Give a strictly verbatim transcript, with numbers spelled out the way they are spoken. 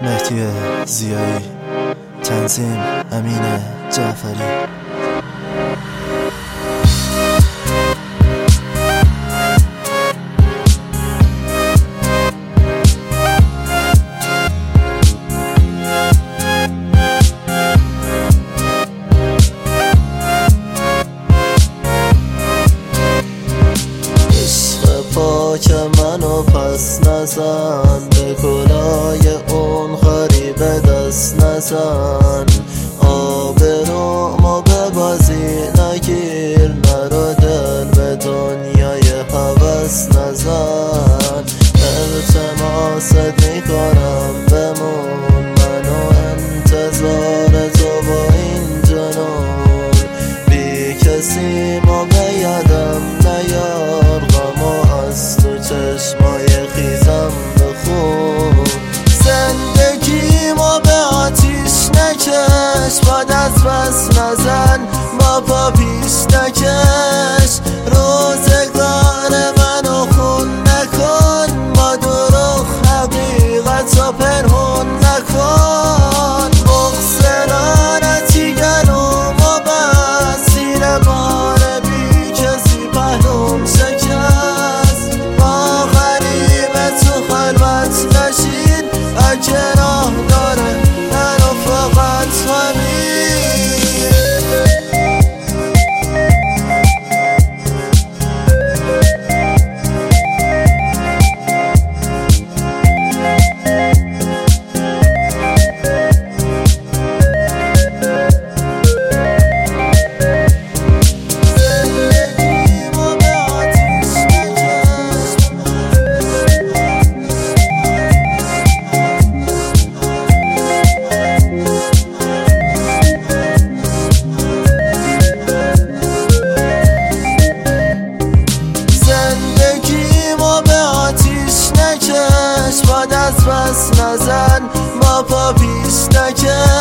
مهدی زیایی، تنظیم امین جعفری. پاک منو پس نزن، به کلای اون غریب دست نزن. آبرومو به بازی نگیر، نرو دل به دنیای هوس نزن. التماست میکنم بمون، منو انتظار تو با این جنون. بی کسی ما به یادم نیار، غمو از تو چشمای خیزم بخون. زندگیمو به آتیش نکش، باد از بس نزن، با پا پیش نکش. روزگار منو خون نکن، با دروغ حقیقتو پنهون نکن. بغض گلومو بس، زیر بار بی کسی پهلوم شکست. با غریبه تو خلوت نشین، اگه راه داره منو فقط همین. باد از بس نزن، با پا پیش نکش.